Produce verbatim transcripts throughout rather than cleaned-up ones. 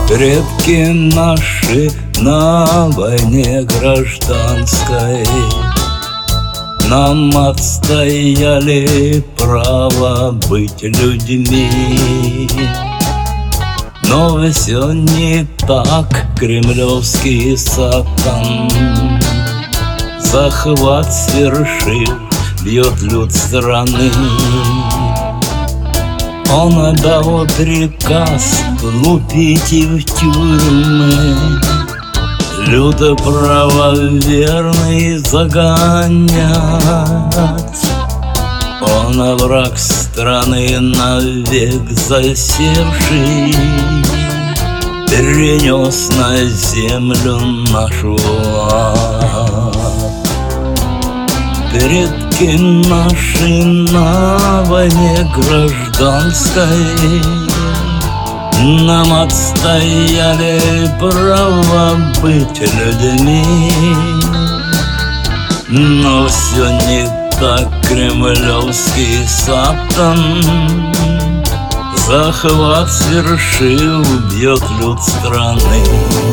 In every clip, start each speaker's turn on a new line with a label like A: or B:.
A: Предки наши на войне гражданской нам отстояли право быть людьми. Но все не так, кремлевский сатан, захват свершив, бьет люд страны. Он отдал приказ лупить и в тюрьмы, люто правоверный загонять. Он враг страны навек засевший, перенес на землю нашу ад. Предки наши на войне гражданской нам отстояли право быть людьми. Но все не так, кремлевский сатан захват свершил, бьет люд страны.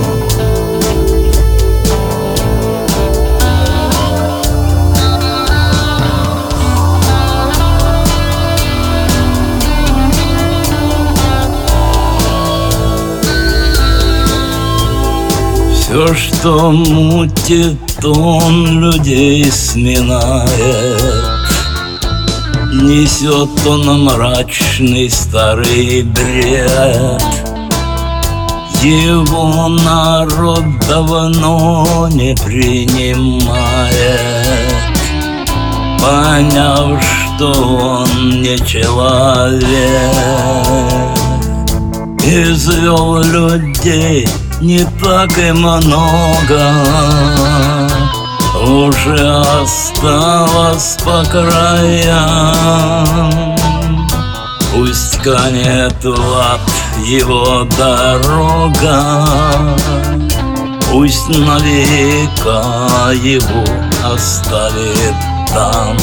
A: Все, что мутит, он людей сминает. Несет он мрачный старый бред. Его народ давно не принимает, поняв, что он не человек. Извел людей не так и много, уже осталось по краям. Пусть канет в ад его дорога, пусть навека его оставит там.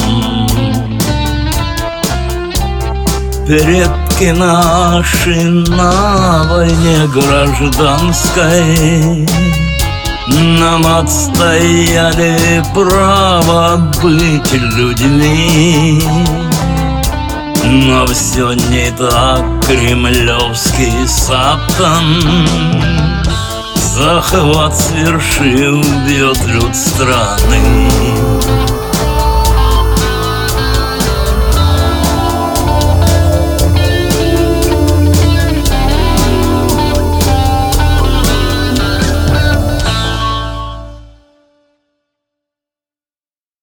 A: Предки наши на войне гражданской нам отстояли право быть людьми. Но все не так, кремлевский сатан захват свершил, бьет люд страны.